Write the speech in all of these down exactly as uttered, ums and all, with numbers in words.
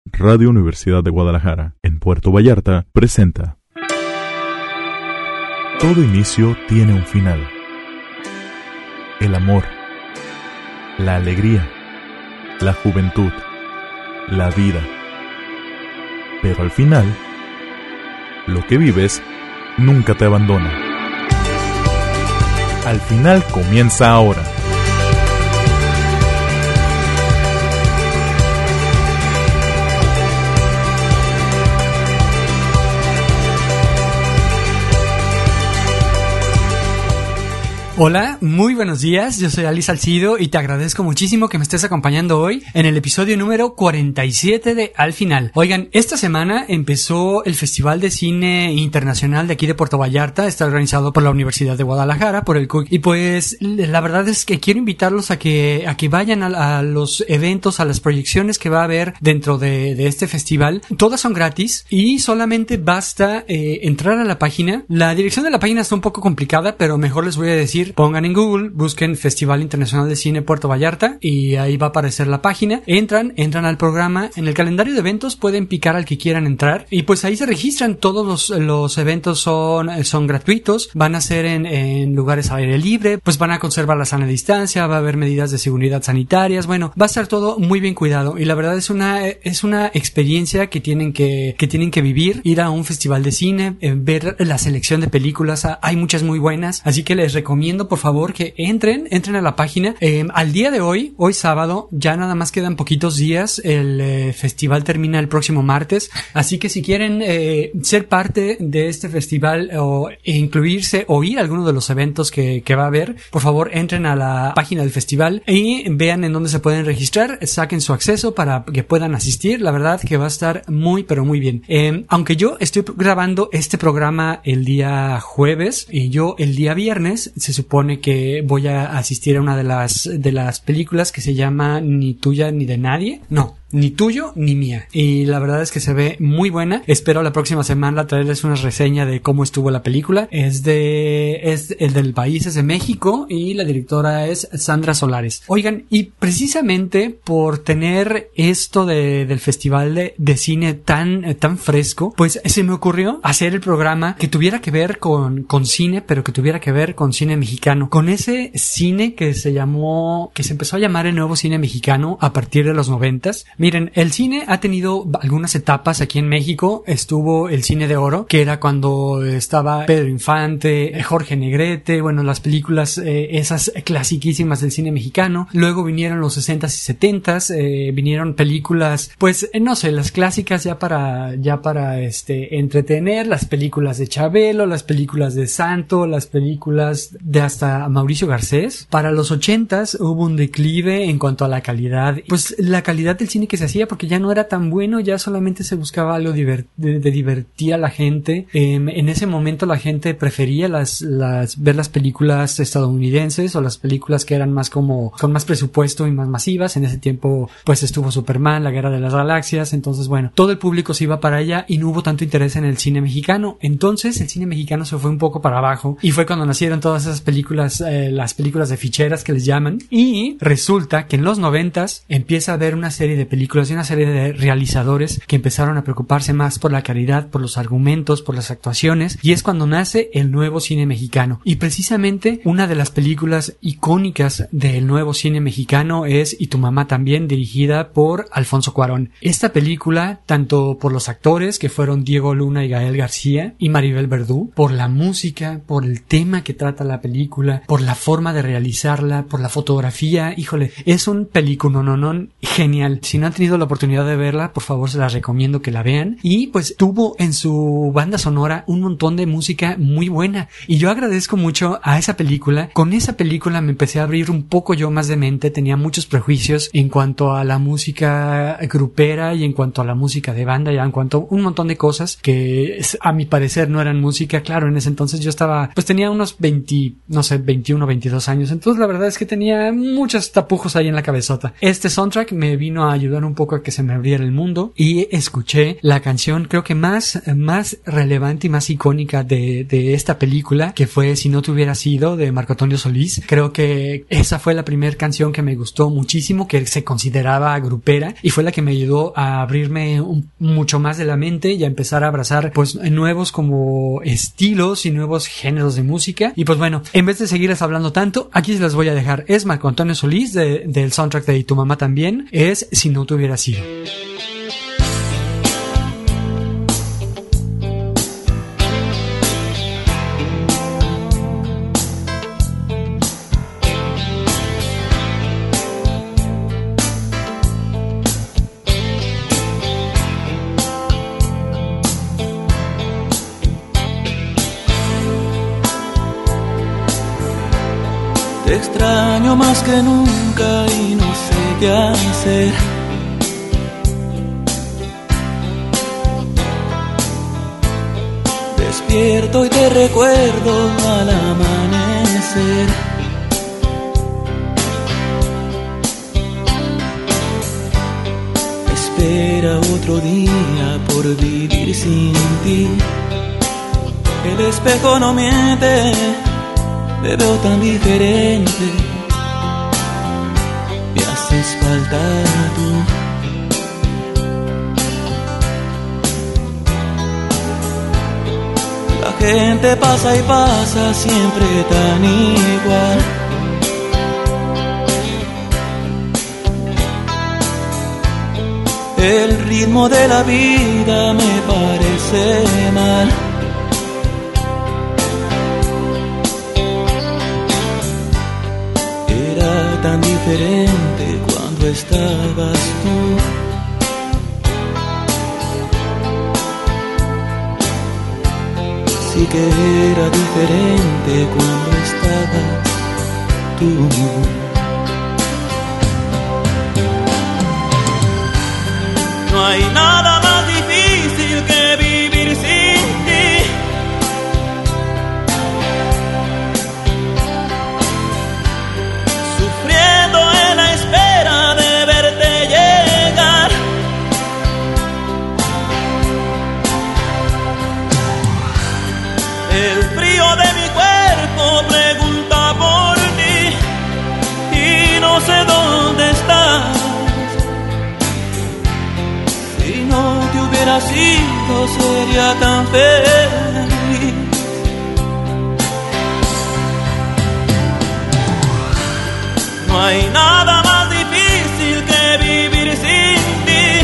Radio Universidad de Guadalajara, en Puerto Vallarta, presenta. Todo inicio tiene un final. El amor, la alegría, la juventud, la vida. Pero al final, lo que vives nunca te abandona. Al final comienza ahora. Hola, muy buenos días, yo soy Ali Salcido y te agradezco muchísimo que me estés acompañando hoy en el episodio número cuarenta y siete de Al Final. Oigan, esta semana empezó el Festival de Cine Internacional de aquí de Puerto Vallarta, está organizado por la Universidad de Guadalajara, por el C U C, y pues la verdad es que quiero invitarlos a que a que vayan a, a los eventos, a las proyecciones que va a haber dentro de, de este festival. Todas son gratis y solamente basta eh, entrar a la página. La dirección de la página está un poco complicada, pero mejor les voy a decir. Pongan en Google, busquen Festival Internacional de Cine Puerto Vallarta y ahí va a aparecer la página. Entran, entran al programa. En el calendario de eventos pueden picar al que quieran entrar y pues ahí se registran. Todos los, los eventos son, son gratuitos. Van a ser en, en lugares al aire libre. Pues van a conservar la sana distancia. Va a haber medidas de seguridad sanitarias. Bueno, va a estar todo muy bien cuidado y la verdad es una, es una experiencia que tienen que, que tienen que vivir. Ir a un festival de cine, eh, ver la selección de películas. Hay muchas muy buenas, así que les recomiendo por favor que entren, entren a la página. Eh, al día de hoy, hoy sábado, ya nada más quedan poquitos días. El eh, festival termina el próximo martes, así que si quieren eh, ser parte de este festival o e incluirse o ir a alguno de los eventos que, que va a haber, por favor entren a la página del festival y vean en dónde se pueden registrar, saquen su acceso para que puedan asistir. La verdad que va a estar muy pero muy bien. Eh, aunque yo estoy grabando este programa el día jueves y yo el día viernes se supone supone que voy a asistir a una de las de las películas que se llama Ni tuya ni de nadie. No, ni tuyo ni mía. Y la verdad es que se ve muy buena. Espero la próxima semana traerles una reseña de cómo estuvo la película. Es de es el del país, es de México y la directora es Sandra Solares. Oigan, y precisamente por tener esto de, del festival de, de cine tan tan fresco, pues se me ocurrió hacer el programa que tuviera que ver con con cine, pero que tuviera que ver con cine mexicano. Con ese cine que se llamó, que se empezó a llamar el nuevo cine mexicano a partir de los noventas. Miren, el cine ha tenido algunas etapas aquí en México. Estuvo el cine de oro, que era cuando estaba Pedro Infante, Jorge Negrete, bueno, las películas eh, esas clasiquísimas del cine mexicano. Luego vinieron los sesentas y setentas, eh, vinieron películas, pues, eh, no sé, las clásicas ya para, ya para, este, entretener, las películas de Chabelo, las películas de Santo, las películas de hasta Mauricio Garcés. Para los ochentas hubo un declive en cuanto a la calidad, pues, la calidad del cine que se hacía porque ya no era tan bueno, ya solamente se buscaba algo divert- de, de divertir a la gente. Eh, en ese momento la gente prefería las, las, ver las películas estadounidenses o las películas que eran más como, con más presupuesto y más masivas. En ese tiempo, pues estuvo Superman, la Guerra de las Galaxias, entonces bueno, todo el público se iba para allá y no hubo tanto interés en el cine mexicano. Entonces el cine mexicano se fue un poco para abajo y fue cuando nacieron todas esas películas, eh, las películas de ficheras que les llaman, y resulta que en los noventas empieza a haber una serie de películas películas y una serie de realizadores que empezaron a preocuparse más por la calidad, por los argumentos, por las actuaciones, y es cuando nace el nuevo cine mexicano. Y precisamente una de las películas icónicas del nuevo cine mexicano es Y tu mamá también, dirigida por Alfonso Cuarón. Esta película, tanto por los actores que fueron Diego Luna y Gael García y Maribel Verdú, por la música, por el tema que trata la película, por la forma de realizarla, por la fotografía, híjole, es un peliculononón genial. Si no han tenido la oportunidad de verla, por favor se las recomiendo que la vean. Y pues tuvo en su banda sonora un montón de música muy buena y yo agradezco mucho a esa película. Con esa película me empecé a abrir un poco yo más de mente. Tenía muchos prejuicios en cuanto a la música grupera y en cuanto a la música de banda y en cuanto a un montón de cosas que a mi parecer no eran música. Claro, en ese entonces yo estaba, pues tenía unos veinte, no sé, veintiuno, veintidós años, entonces la verdad es que tenía muchos tapujos ahí en la cabezota. Este soundtrack me vino a ayudar ayudar un poco a que se me abriera el mundo y escuché la canción creo que más, más relevante y más icónica de, de esta película, que fue Si no te hubiera sido, de Marco Antonio Solís. Creo que esa fue la primera canción que me gustó muchísimo, que se consideraba grupera, y fue la que me ayudó a abrirme un, mucho más de la mente y a empezar a abrazar pues nuevos como estilos y nuevos géneros de música. Y pues bueno, en vez de seguirles hablando tanto, aquí se las voy a dejar. Es Marco Antonio Solís de, del soundtrack de Y tu mamá también. Es Si no te hubiera sido. Te extraño más que nunca y no sé qué hacer. Despierto y te recuerdo al amanecer. Espera otro día por vivir sin ti. El espejo no miente, te veo tan diferente, me haces falta tú. La gente pasa y pasa siempre tan igual. El ritmo de la vida me parece mal. Tan diferente cuando estabas tú. Sí que era diferente cuando estabas tú. No hay nada más difícil que vivir sin ti. Sufriendo en la espera de verte llegar. El frío de mi cuerpo pregunta por ti y no sé dónde estás. Si no te hubiera sido sería tan feliz. No hay nada más difícil que vivir sin ti.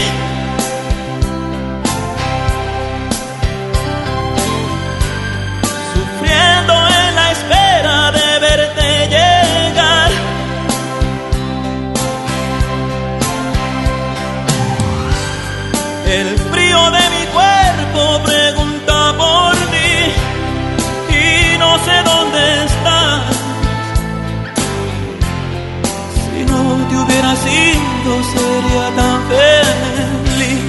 Sufriendo en la espera de verte llegar. El frío de mi cuerpo pregunta por ti y no sé dónde estás. Si no te hubiera sido sería tan feliz.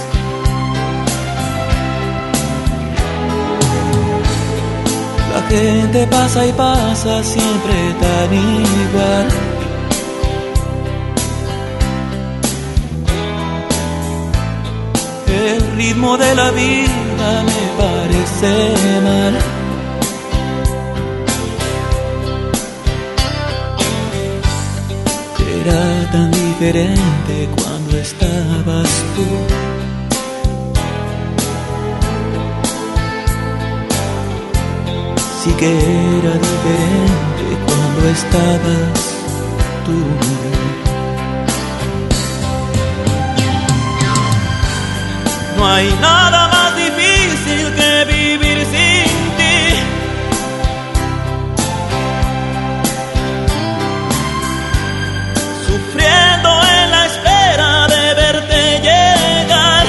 La gente pasa y pasa siempre tan igual. El ritmo de la vida me parece mal. Era tan diferente cuando estabas tú. Sí que era diferente cuando estabas tú. No hay nada más difícil que vivir sin ti. Sufriendo en la espera de verte llegar.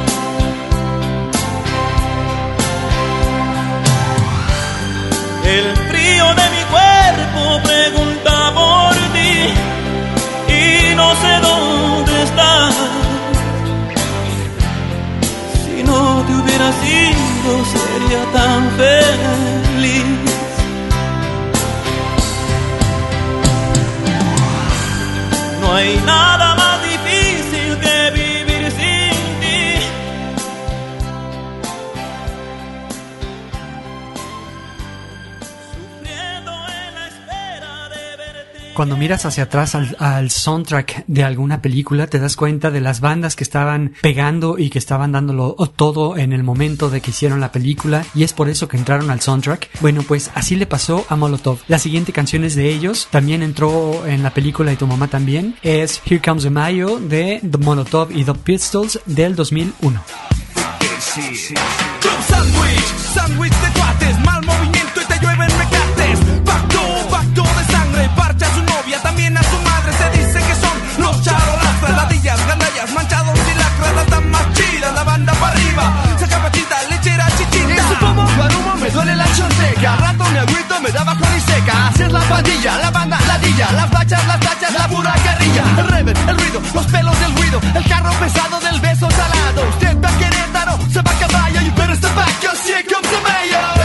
El frío de mi cuerpo pregunta por ti y no sé dónde estás. Si no te hubiera sido sería tan feliz. No hay nada más difícil que Cuando miras hacia atrás al, al soundtrack de alguna película, te das cuenta de las bandas que estaban pegando y que estaban dándolo todo en el momento de que hicieron la película, y es por eso que entraron al soundtrack. Bueno, pues así le pasó a Molotov. La siguiente canción es de ellos, también entró en la película y tu mamá también. Es Here Comes the Mayo de The Molotov y The Pistols del dos mil uno. Club Sandwich, sándwich de cuates, mal movimiento y te llueven recates. Pacto, pacto de sangre, parcha a su novia, también a su madre. Se dice que son los charolastras, ladillas, gandallas, manchados y lacras. Las damas chidas, la banda para arriba, saca pachita, lechera, chichita. Y su pomo, guarumo, me duele la chonteca. Rato me agüito, me da bajo y seca. Así es la pandilla, la banda, ladilla, las bachas, las tachas, la pura guerrilla. El rever, el ruido, los pelos del ruido, el carro pesado del beso salado. Usted va a Querétaro, se va a caballo, you better step back, cause here comes the mayor.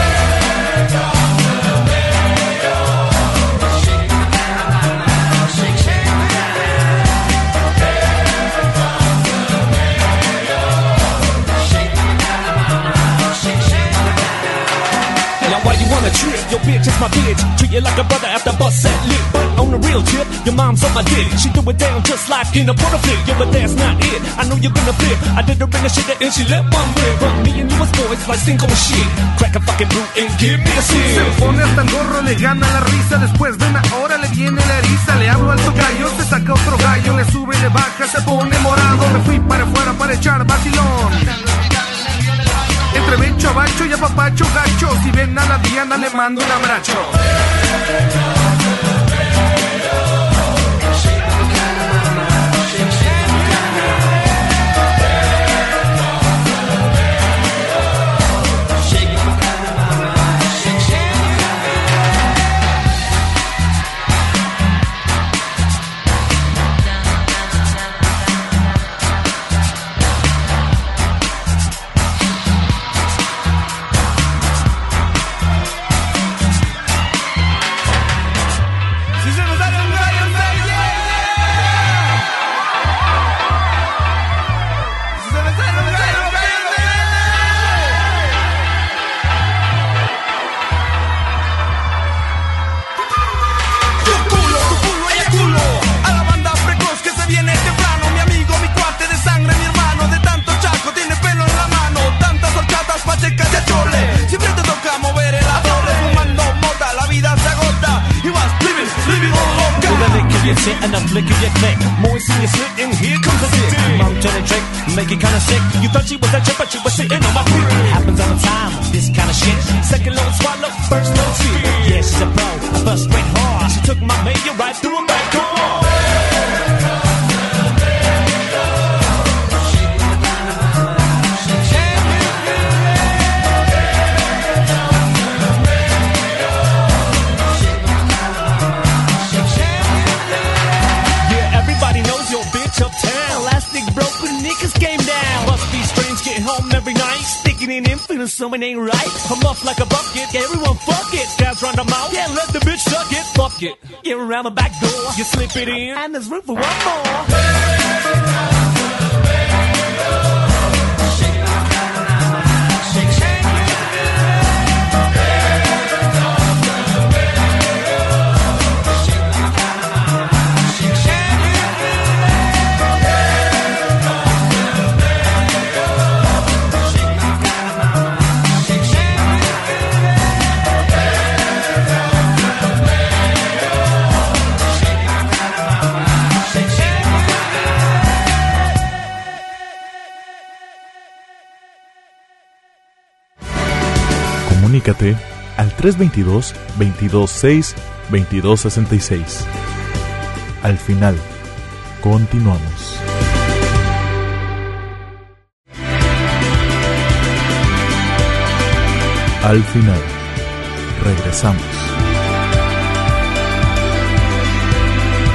Why you wanna trip? Your bitch is my bitch. Treat you like a brother after bust set lit. But on the real tip, your mom's on my dick. She do it down just like in a porta flick. Yeah, but that's not it. I know you're gonna flip. I did her in the shit and she let one rip. But me and you was boys like cinco shit. Crack a fucking brute and give me a shit. Se pone hasta el gorro, le gana la risa. Después de una hora le viene la eriza. Le hablo al tocayo, se saca otro gallo. Le sube, le baja, se pone morado. Me fui para afuera para echar vacilón. Entre becho, bacho y apapacho gacho. Si ven a la Diana le mando un abrazo. And I'm flicking your click. Moist in your slit, and here comes the dick. Mom turn a trick, make it kinda sick. You thought she was a chip, but she was sitting on my dick. Happens all the time, this kind of shit. Second load swallow, first load spit. Yeah, she's a pro, I bust straight hard. She took my mayor right through a back door. In feeling something ain't right. I'm up like a bucket. Yeah, everyone fuck it. Guys run them out. Yeah, let the bitch suck it. Fuck it. Get around the back door. You slip it in, and there's room for one more. Comunícate al tres dos dos, veintidós seis, veintidós sesenta y seis. Al final, continuamos. Al final, regresamos.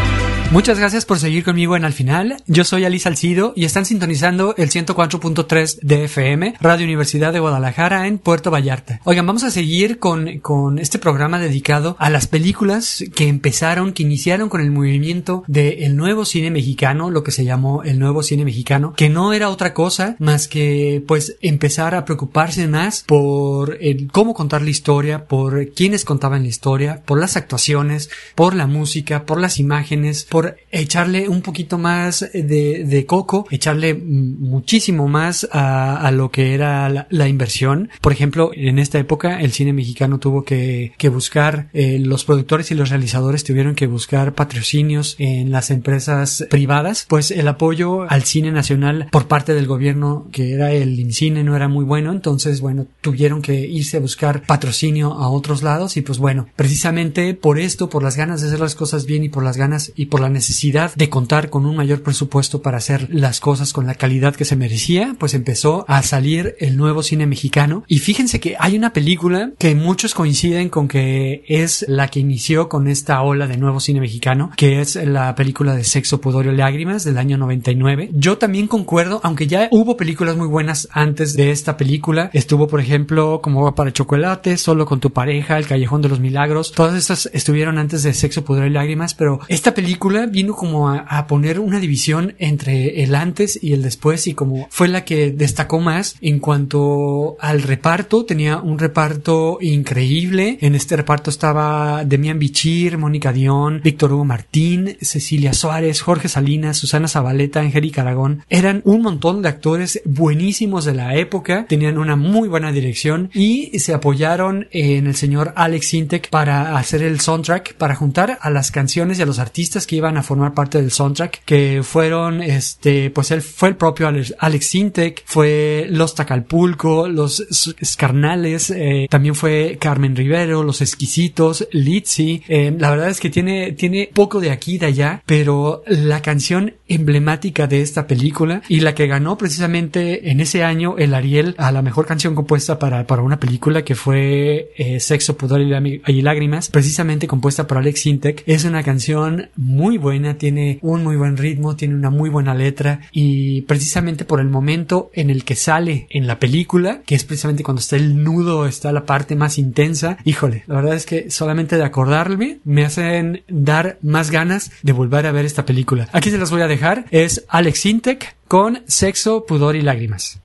Muchas gracias por seguir conmigo en Al Final. Yo soy Ali Salcido y están sintonizando el ciento cuatro punto tres de F M, Radio Universidad de Guadalajara en Puerto Vallarta. Oigan, vamos a seguir con, con este programa dedicado a las películas que empezaron, que iniciaron con el movimiento del nuevo cine mexicano, lo que se llamó el nuevo cine mexicano, que no era otra cosa más que pues empezar a preocuparse más por el cómo contar la historia, por quiénes contaban la historia, por las actuaciones, por la música, por las imágenes, por echarle un poquito más de, de coco, echarle muchísimo más a, a lo que era la, la inversión. Por ejemplo, en esta época el cine mexicano tuvo que, que buscar, eh, los productores y los realizadores tuvieron que buscar patrocinios en las empresas privadas, pues el apoyo al cine nacional por parte del gobierno, que era el INCINE, no era muy bueno. Entonces, bueno, tuvieron que irse a buscar patrocinio a otros lados y pues bueno, precisamente por esto, por las ganas de hacer las cosas bien y por las ganas y por la necesidad de contar con un mayor presupuesto para hacer las cosas con la calidad que se merecía, pues empezó a salir el nuevo cine mexicano. Y fíjense que hay una película que muchos coinciden con que es la que inició con esta ola de nuevo cine mexicano, que es la película de Sexo, Pudor y Lágrimas del año noventa y nueve. Yo también concuerdo, aunque ya hubo películas muy buenas antes de esta película. Estuvo, por ejemplo, Como va para chocolate, Solo con tu pareja, El Callejón de los Milagros. Todas estas estuvieron antes de Sexo, Pudor y Lágrimas, pero esta película vino como a, a poner una división entre el antes y el después, y como fue la que destacó más en cuanto al reparto. Tenía un reparto increíble. En este reparto estaba Demián Bichir, Mónica Dion, Víctor Hugo Martín, Cecilia Suárez, Jorge Salinas, Susana Zabaleta, Angélica Aragón. Eran un montón de actores buenísimos de la época, tenían una muy buena dirección y se apoyaron en el señor Alex Sintek para hacer el soundtrack, para juntar a las canciones y a los artistas que iban a formar parte del soundtrack, que fueron este pues él fue el propio Alex, Alex Sintek, fue Los Tacalpulco, Los Carnales, eh, también fue Carmen Rivero, Los Exquisitos, Litzy. Eh, la verdad es que tiene tiene poco de aquí y de allá, pero la canción emblemática de esta película y la que ganó precisamente en ese año el Ariel a la mejor canción compuesta para para una película, que fue eh, Sexo, Pudor y Lágrimas, precisamente compuesta por Alex Sintek. Es una canción muy buena, tiene un muy buen ritmo, tiene una muy buena letra, y precisamente por el momento en el que sale en la película, que es precisamente cuando está el nudo, está la parte más intensa, híjole, la verdad es que solamente de acordarme me hacen dar más ganas de volver a ver esta película. Aquí se las voy a dejar, es Alex Sintek con Sexo, Pudor y Lágrimas.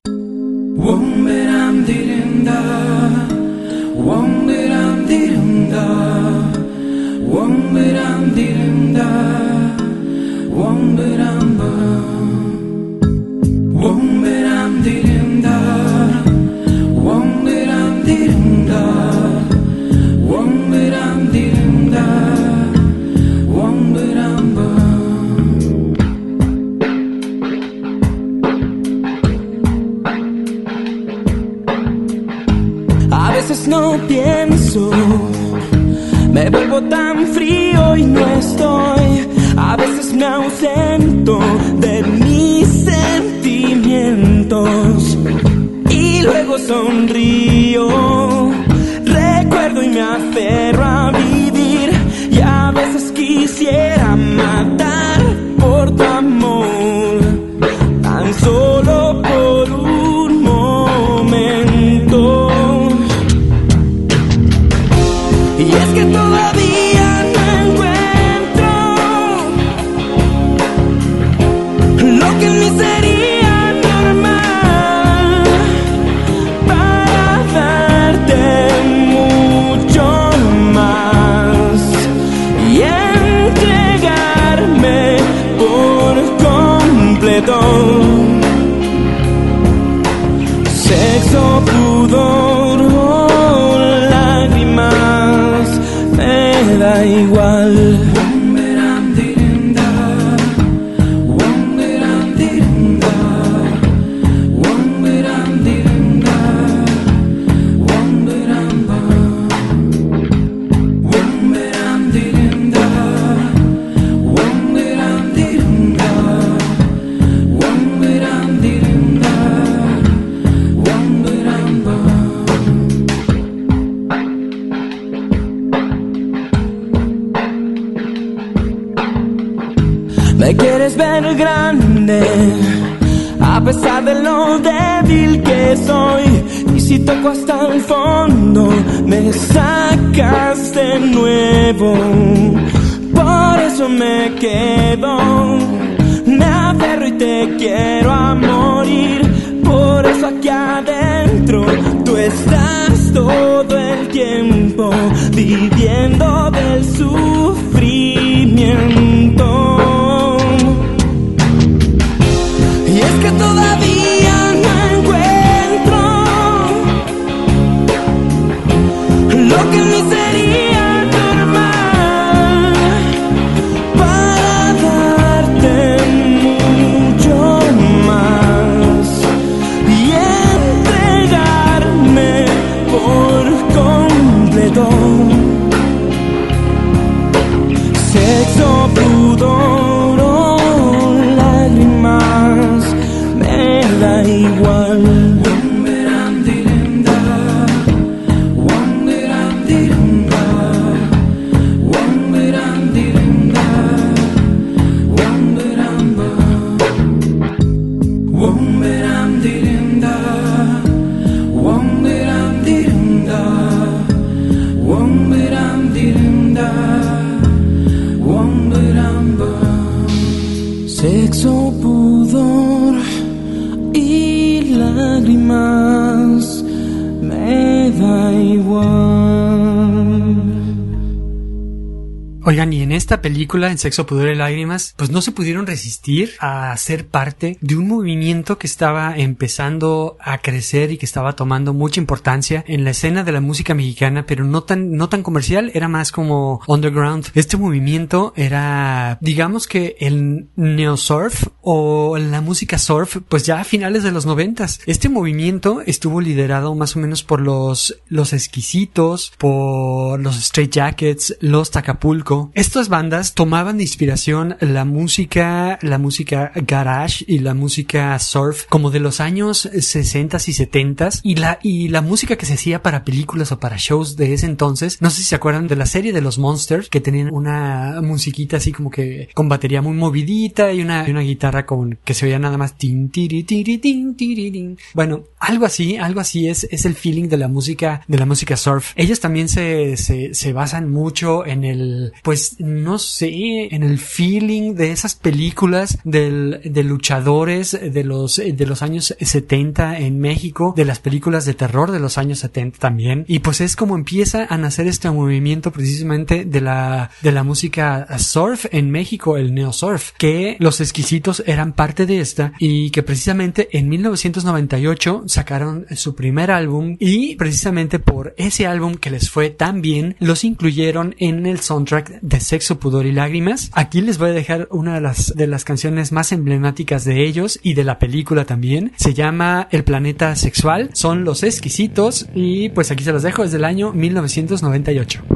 A veces no pienso, me vuelvo tan frío y no estoy. A veces me ausento de mis sentimientos y luego sonrío. Recuerdo y me aferro a vivir, y a veces quisiera matar por tu amor, tan solo por un momento. Y es que todavía no encuentro lo que en mí sería normal para darte mucho más y entregarme por completo. Sexo, pudor o lágrimas, me da igual. pesar de lo débil que soy. Y si toco hasta el fondo, me sacas de nuevo. Por eso me quedo, me aferro y te quiero a morir. Por eso aquí adentro tú estás todo el tiempo viviendo del sufrimiento. Y es que todavía no encuentro lo que ni sería normal para darte mucho más y entregarme por completo. Sexo, pudor o lágrimas, me da igual. Sexo, pudor y lágrimas, me da igual. Oigan, y en esta película, en Sexo, Pudor y Lágrimas, pues no se pudieron resistir a ser parte de un movimiento que estaba empezando a crecer y que estaba tomando mucha importancia en la escena de la música mexicana, pero no tan, no tan comercial, era más como underground. Este movimiento era, digamos que el neosurf o la música surf, pues ya a finales de los noventas. Este movimiento estuvo liderado más o menos por los, los Exquisitos, por los Straight Jackets, los Tacapulco. Estas bandas tomaban de inspiración la música, la música garage y la música surf como de los años sesentas y setentas y la, y la música que se hacía para películas o para shows de ese entonces. No sé si se acuerdan de la serie de los Monsters, que tenían una musiquita así como que con batería muy movidita y una, y una guitarra con que se oía nada más tin, tiri, tiri, tin, tiri, tin. Bueno, algo así, algo así es, es el feeling de la música, de la música surf. Ellos también se, se, se basan mucho en el, pues no sé, en el feeling de esas películas del, de luchadores de los, de los años setenta en México, de las películas de terror de los años setenta también. Y pues es como empieza a nacer este movimiento precisamente de la, de la música surf en México, el neosurf, que los Exquisitos eran parte de esta y que precisamente en mil novecientos noventa y ocho sacaron su primer álbum y precisamente por ese álbum que les fue tan bien, los incluyeron en el soundtrack de Sexo, Pudor y Lágrimas. Aquí les voy a dejar una de las, de las canciones más emblemáticas de ellos y de la película también. Se llama El Planeta Sexual. Son los Exquisitos y pues aquí se los dejo desde el año mil novecientos noventa y ocho.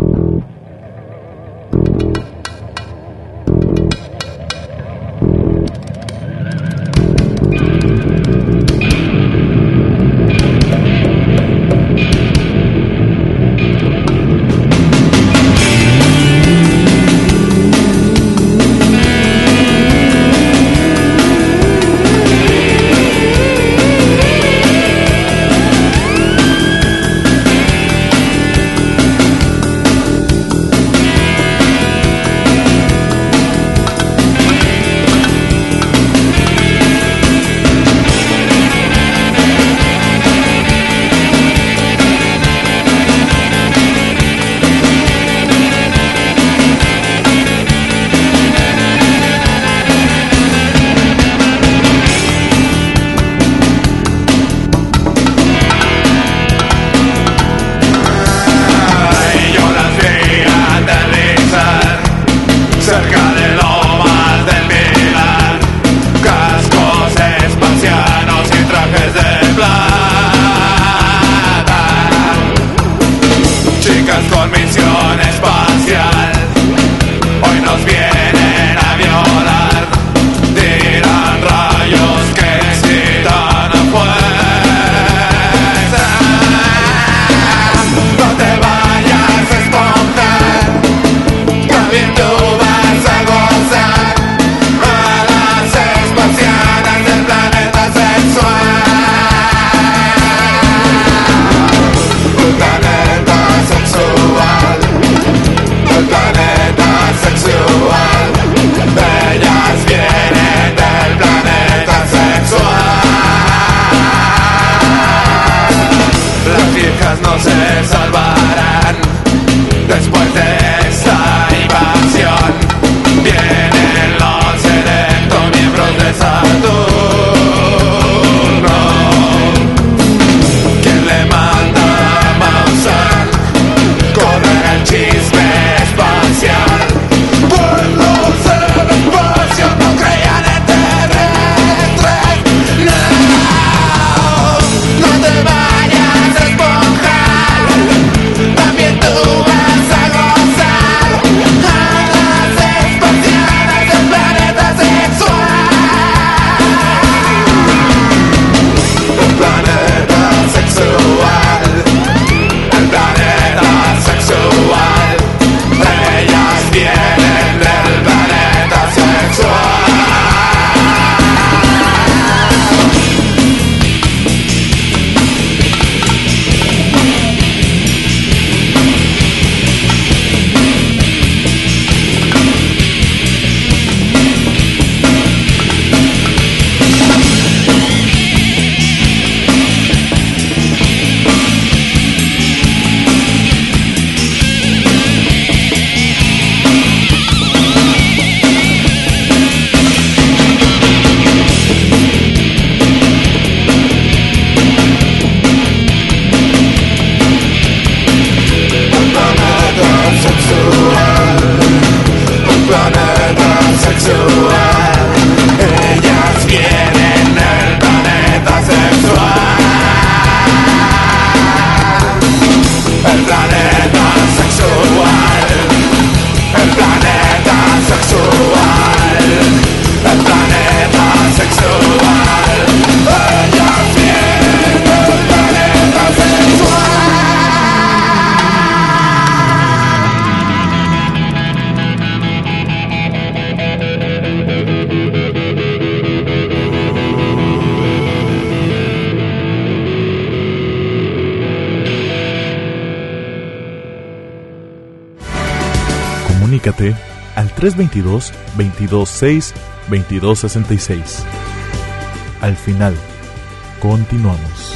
Comunícate al tres dos dos, veintidós seis, veintidós sesenta y seis. Al final, continuamos.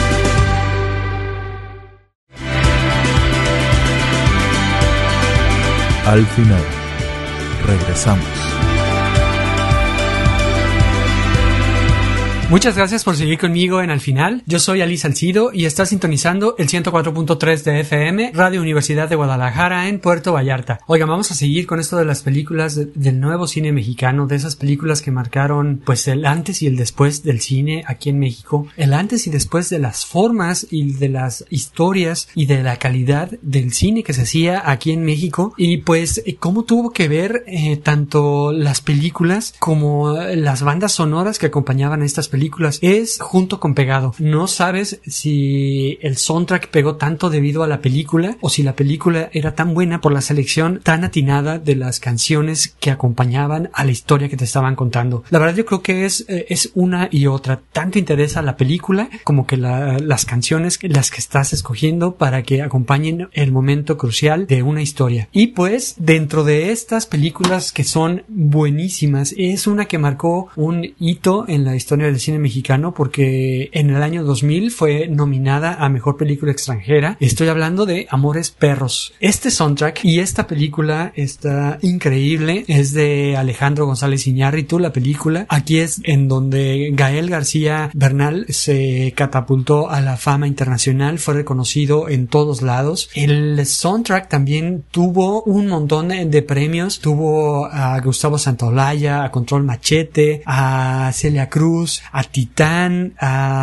Al final, regresamos. Muchas gracias por seguir conmigo en Al Final. Yo soy Ali Salcido y está sintonizando el ciento cuatro punto tres de F M, Radio Universidad de Guadalajara en Puerto Vallarta. Oigan, vamos a seguir con esto de las películas de, del nuevo cine mexicano, de esas películas que marcaron pues el antes y el después del cine aquí en México, el antes y después de las formas y de las historias y de la calidad del cine que se hacía aquí en México, y pues cómo tuvo que ver eh, tanto las películas como las bandas sonoras que acompañaban a estas películas. Es junto con pegado. No sabes si el soundtrack pegó tanto debido a la película o si la película era tan buena por la selección tan atinada de las canciones que acompañaban a la historia que te estaban contando. La verdad yo creo que es, eh, es una y otra. Tanto interesa la película como que la, las canciones las que estás escogiendo para que acompañen el momento crucial de una historia. Y pues dentro de estas películas que son buenísimas, es una que marcó un hito en la historia del cine mexicano porque en el año dos mil fue nominada a Mejor Película Extranjera. Estoy hablando de Amores Perros. Este soundtrack y esta película está increíble. Es de Alejandro González Iñárritu, la película. Aquí es en donde Gael García Bernal se catapultó a la fama internacional, fue reconocido en todos lados. El soundtrack también tuvo un montón de premios. Tuvo a Gustavo Santaolalla, a Control Machete, a Celia Cruz, a Titán,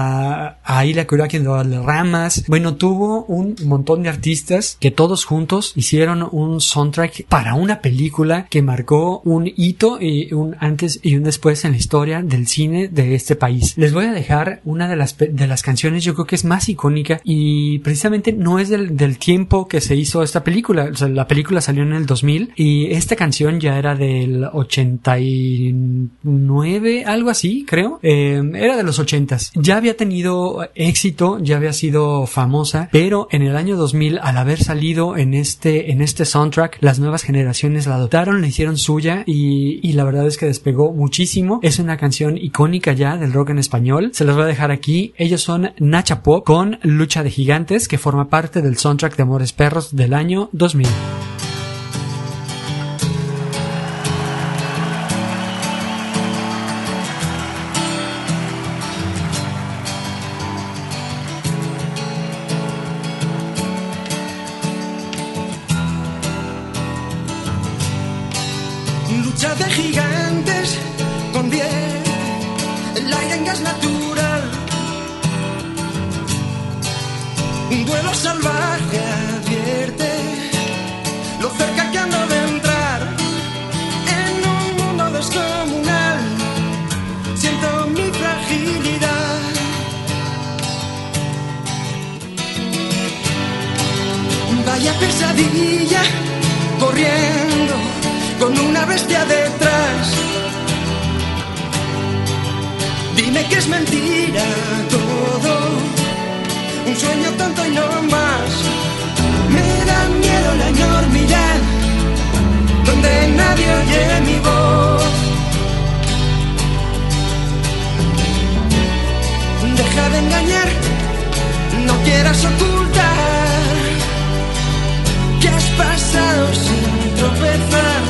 a, a Ila Curaquín de Valderramas. Bueno, tuvo un montón de artistas que todos juntos hicieron un soundtrack para una película que marcó un hito y un antes y un después en la historia del cine de este país. Les voy a dejar una de las, de las canciones, yo creo que es más icónica y precisamente no es del, del tiempo que se hizo esta película. O sea, la película salió en el dos mil y esta canción ya era del ochenta y nueve, algo así, creo. Eh, era de los ochentas. Ya había tenido éxito, ya había sido famosa, pero en el año dos mil, al haber salido en este, en este soundtrack, las nuevas generaciones la adoptaron, la hicieron suya y, y la verdad es que despegó muchísimo. Es una canción icónica ya del rock en español. Se los voy a dejar aquí. Ellos son Nacha Pop con Lucha de Gigantes, que forma parte del soundtrack de Amores Perros del año dos mil. Lucha de gigantes, convierte el aire en gas natural. Un duelo salvaje advierte lo cerca que ando de entrar en un mundo descomunal. Siento mi fragilidad. Vaya pesadilla, corriendo con una bestia detrás. Dime que es mentira todo, un sueño tonto y no más. Me da miedo la enormidad, donde nadie oye mi voz. Deja de engañar, no quieras ocultar que has pasado sin tropezar.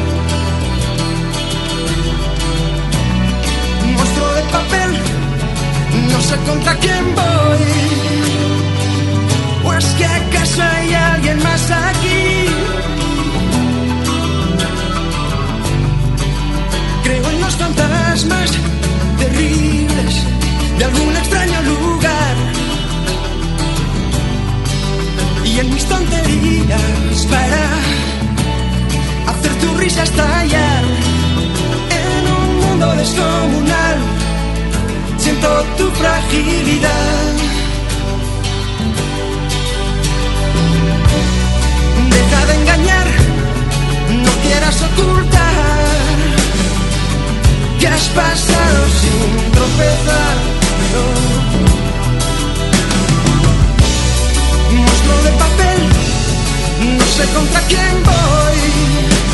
Monstruo de papel, no sé contra quién voy. ¿O es que acaso hay alguien más aquí? Creo en los fantasmas terribles de algún extraño lugar y en mis tonterías para hacer tu risa estallar. En un mundo descomunal siento tu fragilidad. Deja de engañar, no quieras ocultar que has pasado sin tropezar. No. Monstruo de papel, no sé contra quién voy.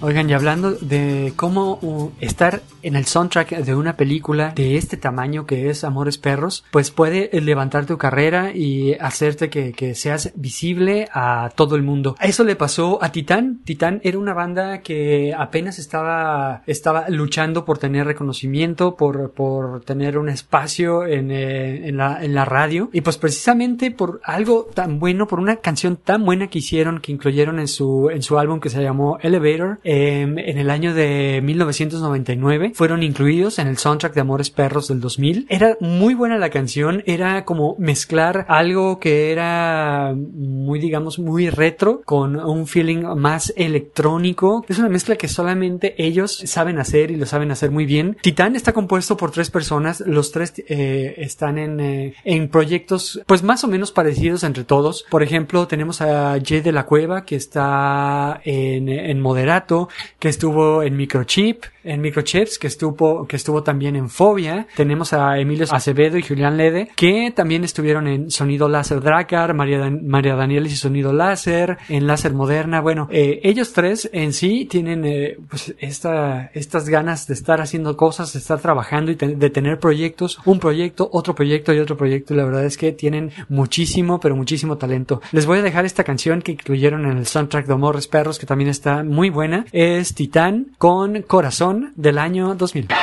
Oigan, y hablando de cómo uh, estar en el soundtrack de una película de este tamaño que es Amores Perros, pues puede levantar tu carrera y hacerte que, que seas visible a todo el mundo. Eso le pasó a Titán. Titán era una banda que apenas estaba, estaba luchando por tener reconocimiento, por, por tener un espacio en, eh, en, la, en la radio. Y pues precisamente por algo tan bueno, por una canción tan buena que hicieron, que incluyeron en su, en su álbum que se llamó Elevator, eh, en el año de mil novecientos noventa y nueve, fueron incluidos en el soundtrack de Amores Perros del dos mil. Era muy buena la canción, era como mezclar algo que era muy, digamos, muy retro con un feeling más electrónico. Es una mezcla que solamente ellos saben hacer y lo saben hacer muy bien. Titán está compuesto por tres personas, los tres eh, están en, eh, en proyectos pues más o menos parecidos entre todos. Por ejemplo, tenemos a Jay de la Cueva, que está en, en Moderato, que estuvo en Microchip, en Microchips, que estuvo, que estuvo también en Fobia. Tenemos a Emilio Acevedo y Julián Lede, que también estuvieron en Sonido Láser Drakkar, María, Dan- María Danielis y Sonido Láser, en Láser Moderna. Bueno, eh, ellos tres en sí tienen eh, pues esta, estas ganas de estar haciendo cosas, de estar trabajando y te- de tener proyectos, un proyecto, otro proyecto y otro proyecto. Y la verdad es que tienen muchísimo, pero muchísimo talento. Les voy a dejar esta canción que incluyeron en el soundtrack de Amores Perros, que también está muy buena. Es Titán con Corazón, del año dos mil.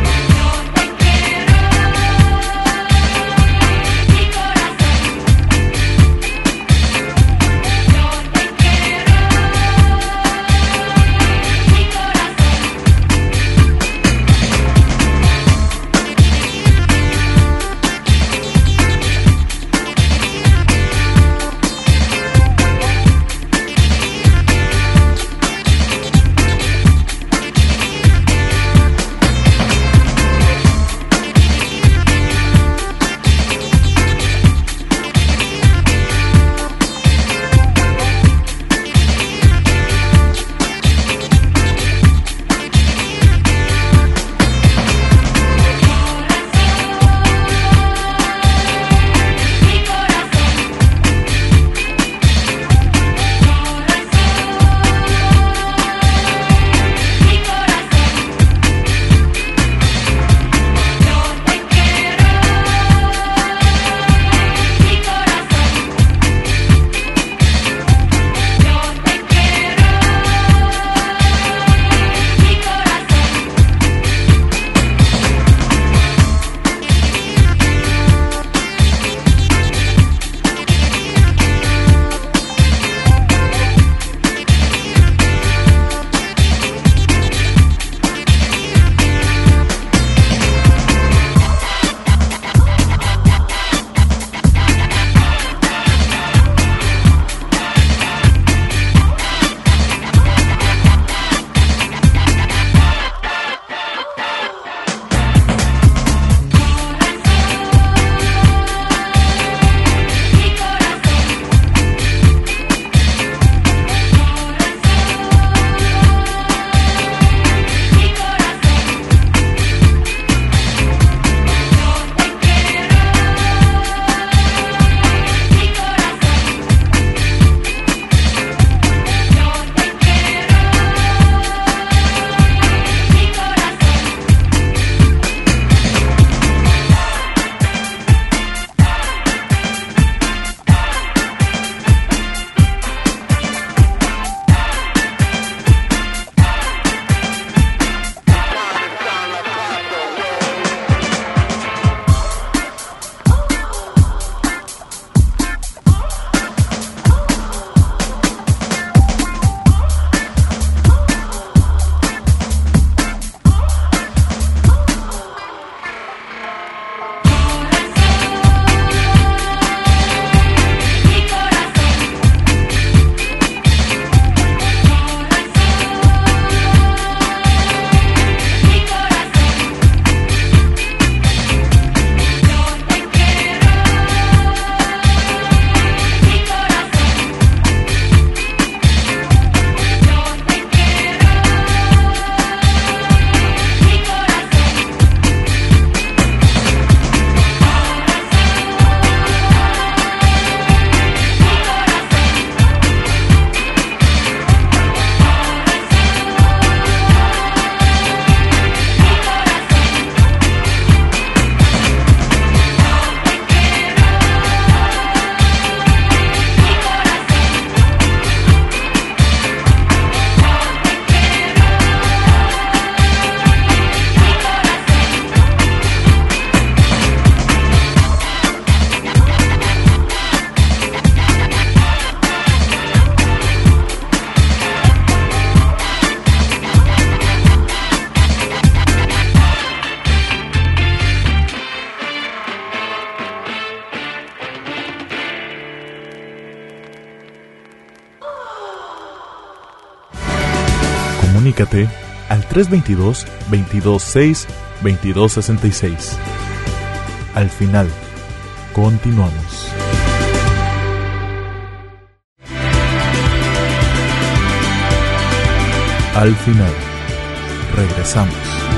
Mi corazón, Comunícate al tres dos dos, veintidós seis, veintidós sesenta y seis. Al final, continuamos. Al final, regresamos.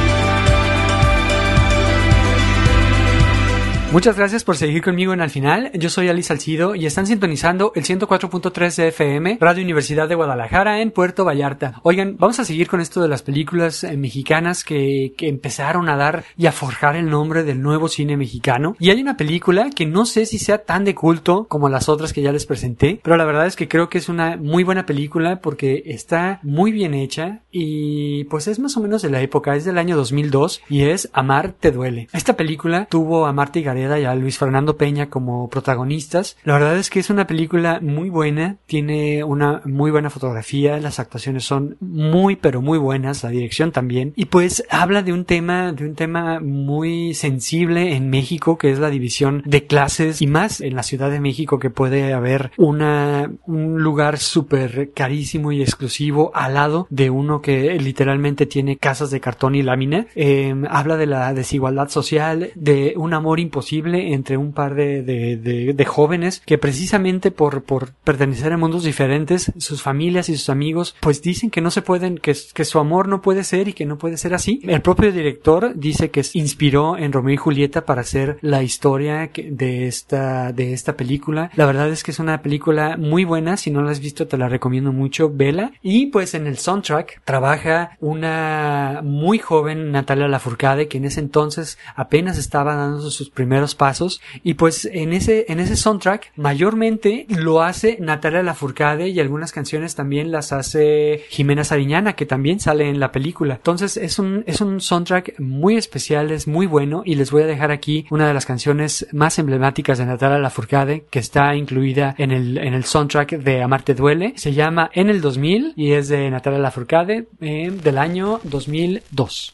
Muchas gracias por seguir conmigo en Al Final. Yo soy Ali Salcido y están sintonizando el ciento cuatro punto tres de F M, Radio Universidad de Guadalajara en Puerto Vallarta. Oigan, vamos a seguir con esto de las películas eh, mexicanas que, que empezaron a dar y a forjar el nombre del nuevo cine mexicano. Y hay una película que no sé si sea tan de culto como las otras que ya les presenté, pero la verdad es que creo que es una muy buena película porque está muy bien hecha y pues es más o menos de la época, es del año dos mil dos y es Amar te duele. Esta película tuvo a Marta Gareda y a Luis Fernando Peña como protagonistas. La verdad es que es una película muy buena, tiene una muy buena fotografía, las actuaciones son muy pero muy buenas, la dirección también, y pues habla de un tema, de un tema muy sensible en México, que es la división de clases, y más en la Ciudad de México, que puede haber una un lugar súper carísimo y exclusivo al lado de uno que literalmente tiene casas de cartón y lámina. Eh, habla de la desigualdad social, de un amor imposible entre un par de, de, de, de jóvenes que precisamente por, por pertenecer a mundos diferentes, sus familias y sus amigos pues dicen que no se pueden, que, que su amor no puede ser y que no puede ser así. El propio director dice que se inspiró en Romeo y Julieta para hacer la historia de esta, de esta película. La verdad es que es una película muy buena, si no la has visto te la recomiendo mucho, vela. Y pues en el soundtrack trabaja una muy joven Natalia Lafourcade, que en ese entonces apenas estaba dando sus primeros pasos, y pues en ese en ese soundtrack mayormente lo hace Natalia Lafourcade y algunas canciones también las hace Jimena Sariñana, que también sale en la película. Entonces es un es un soundtrack muy especial, es muy bueno, y les voy a dejar aquí una de las canciones más emblemáticas de Natalia Lafourcade que está incluida en el en el soundtrack de Amar te duele. Se llama En el dos mil y es de Natalia Lafourcade eh, del año dos mil dos.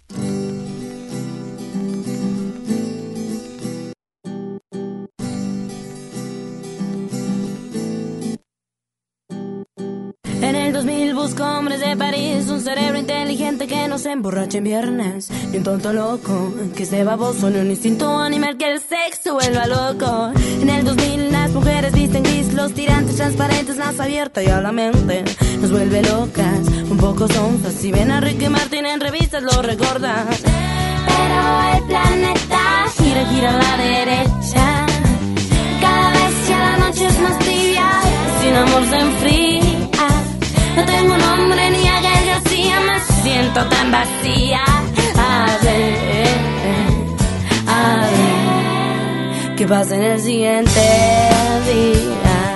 En el dos mil busco hombres de París, un cerebro inteligente que no se emborrache en viernes, ni un tonto loco que esté baboso, ni un instinto animal que el sexo vuelva loco. En el dos mil las mujeres visten gris, los tirantes transparentes, más abierta y a la mente nos vuelve locas, un poco sonzas. Si ven a Ricky Martin en revistas lo recordan, pero el planeta gira, gira a la derecha. Cada vez ya la noche es más tibia, sin amor se enfría. No tengo nombre ni a Gael García, me siento tan vacía. A ver, a ver, ¿qué pasa en el siguiente día?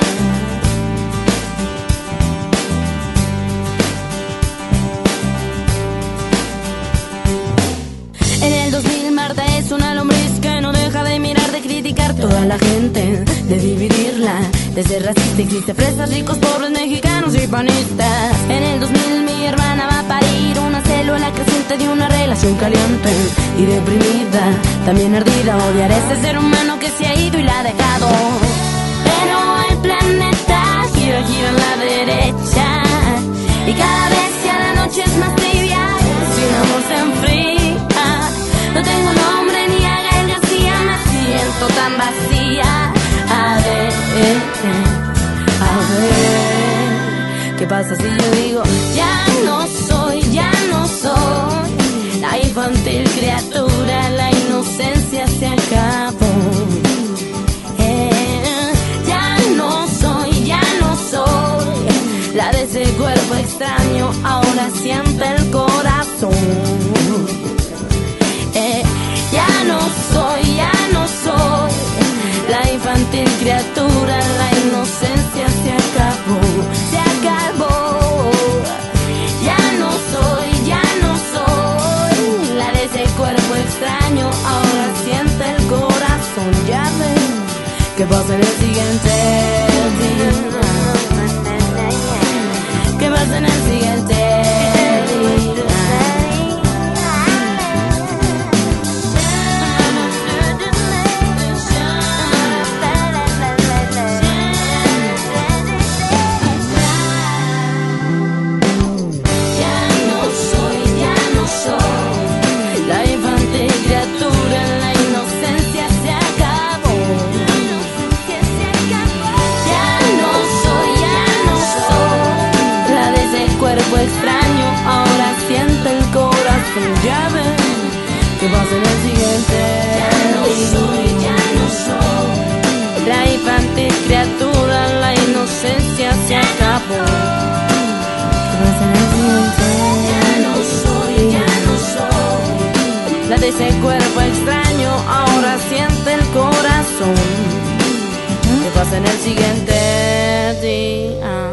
En el dos mil Marta es una lombriz que no deja de mirar, de criticar toda la gente, de dividirla, de ser racista. Existe fresas, ricos, pobres, mexicanos y panistas. En el dos mil mi hermana va a parir una célula creciente de una relación caliente y deprimida, también ardida. Odiar a ese ser humano que se ha ido y la ha dejado. Pero el planeta gira, gira a la derecha, y cada vez ya la noche es más tibia, sin amor se enfría. No tengo nombre ni a Gael García, me siento tan vacía. A ver, a ver, ¿qué pasa si yo digo ya no soy, ya no soy la infantil criatura, la inocencia se acabó? Eh, ya no soy, ya no soy la de ese cuerpo extraño, ahora siente el corazón. Eh, ya no soy, ya no soy la infantil criatura, la inocencia se acabó, se acabó. Ya no soy, ya no soy la de ese cuerpo extraño, ahora siente el corazón. Ya ven, ¿qué pasa en el siguiente día? ¿Qué pasa en el siguiente día? Ya no pasa en el siguiente? Ya no soy, ya no soy la infantil criatura, la inocencia se acabó. ¿Qué pasa en el siguiente? Ya no soy, ya no soy la de ese cuerpo extraño, ahora siente el corazón. ¿Qué pasa en el siguiente día?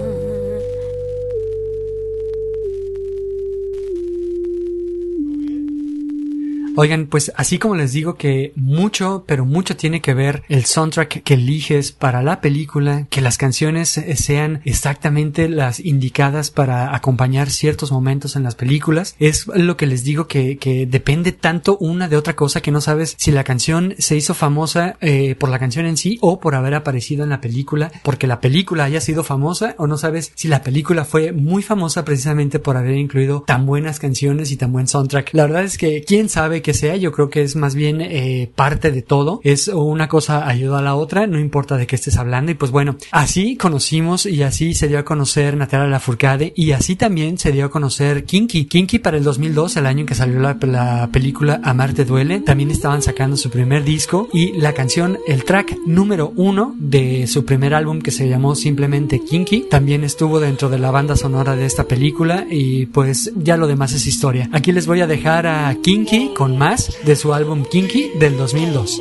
Oigan, pues así como les digo que mucho, pero mucho tiene que ver el soundtrack que eliges para la película, que las canciones sean exactamente las indicadas para acompañar ciertos momentos en las películas. Es lo que les digo que, que depende tanto una de otra cosa que no sabes si la canción se hizo famosa eh, por la canción en sí o por haber aparecido en la película, porque la película haya sido famosa, o no sabes si la película fue muy famosa precisamente por haber incluido tan buenas canciones y tan buen soundtrack. La verdad es que quién sabe que sea, yo creo que es más bien eh, parte de todo, es una cosa ayuda a la otra, no importa de qué estés hablando. Y pues bueno, así conocimos y así se dio a conocer Natalia Lafourcade, y así también se dio a conocer Kinky. Kinky para el dos mil dos, el año en que salió la, la película Amarte Duele, también estaban sacando su primer disco, y la canción, el track número uno de su primer álbum, que se llamó simplemente Kinky, también estuvo dentro de la banda sonora de esta película. Y pues ya lo demás es historia. Aquí les voy a dejar a Kinky con más de su álbum Kinky del dos mil dos.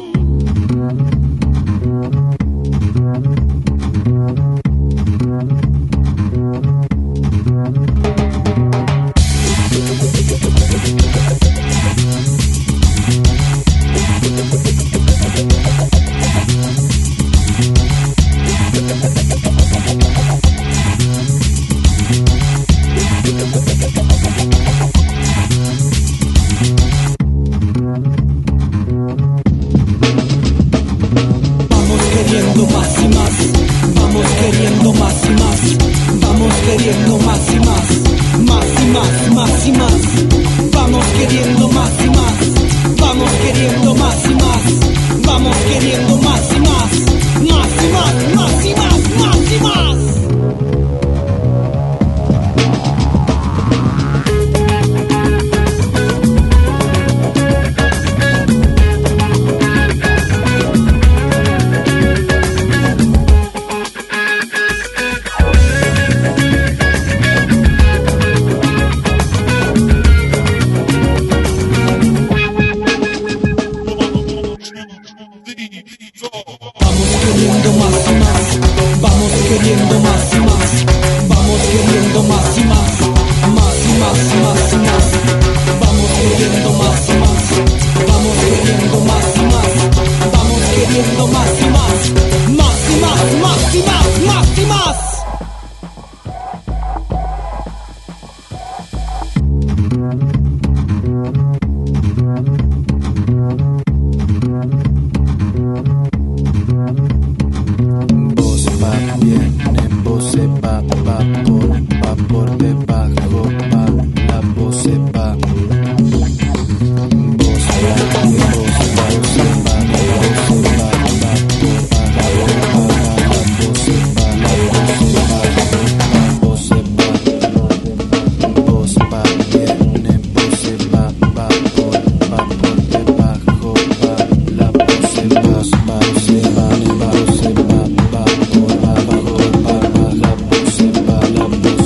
Bye.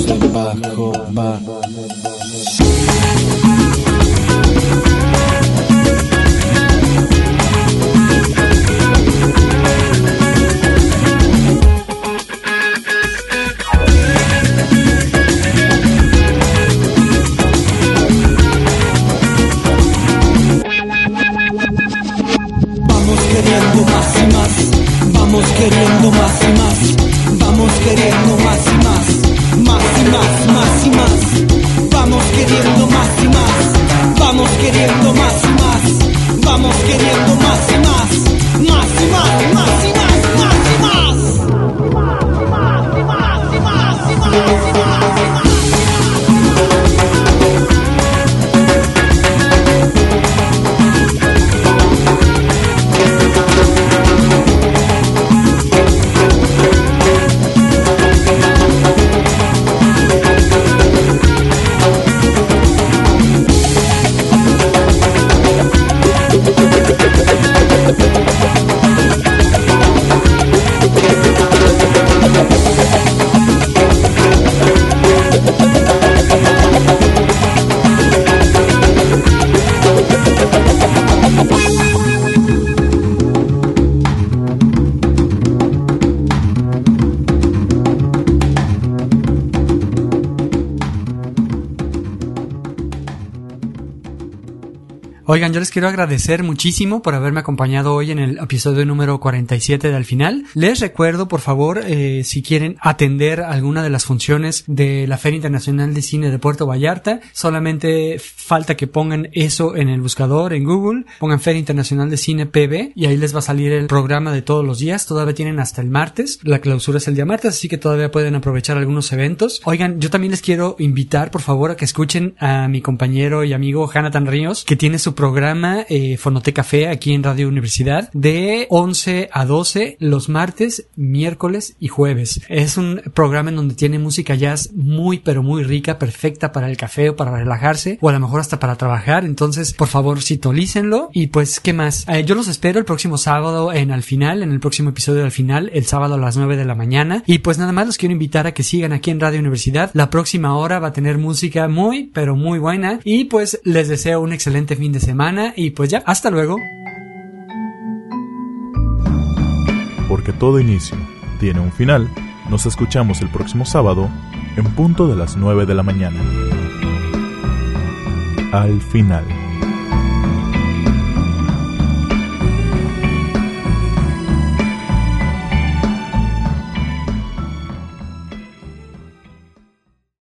Oigan, yo les quiero agradecer muchísimo por haberme acompañado hoy en el episodio número cuarenta y siete de Al Final. Les recuerdo, por favor, eh, si quieren atender alguna de las funciones de la Feria Internacional de Cine de Puerto Vallarta, solamente falta que pongan eso en el buscador, en Google, pongan Feria Internacional de Cine P B y ahí les va a salir el programa de todos los días. Todavía tienen hasta el martes, la clausura es el día martes, así que todavía pueden aprovechar algunos eventos. Oigan, yo también les quiero invitar, por favor, a que escuchen a mi compañero y amigo Jonathan Ríos, que tiene su programa eh, Fonoteca Fe aquí en Radio Universidad de once a doce los martes, miércoles y jueves. Es un programa en donde tiene música jazz muy pero muy rica, perfecta para el café o para relajarse o a lo mejor hasta para trabajar. Entonces, por favor, sintonícenlo. Y pues, ¿qué más? Eh, yo los espero el próximo sábado en Al Final, en el próximo episodio de Al Final, el sábado a las nueve de la mañana. Y pues nada más los quiero invitar a que sigan aquí en Radio Universidad. La próxima hora va a tener música muy pero muy buena. Y pues les deseo un excelente fin de semana. Y pues ya, hasta luego. Porque todo inicio tiene un final. Nos escuchamos el próximo sábado en punto de las nueve de la mañana. Al Final.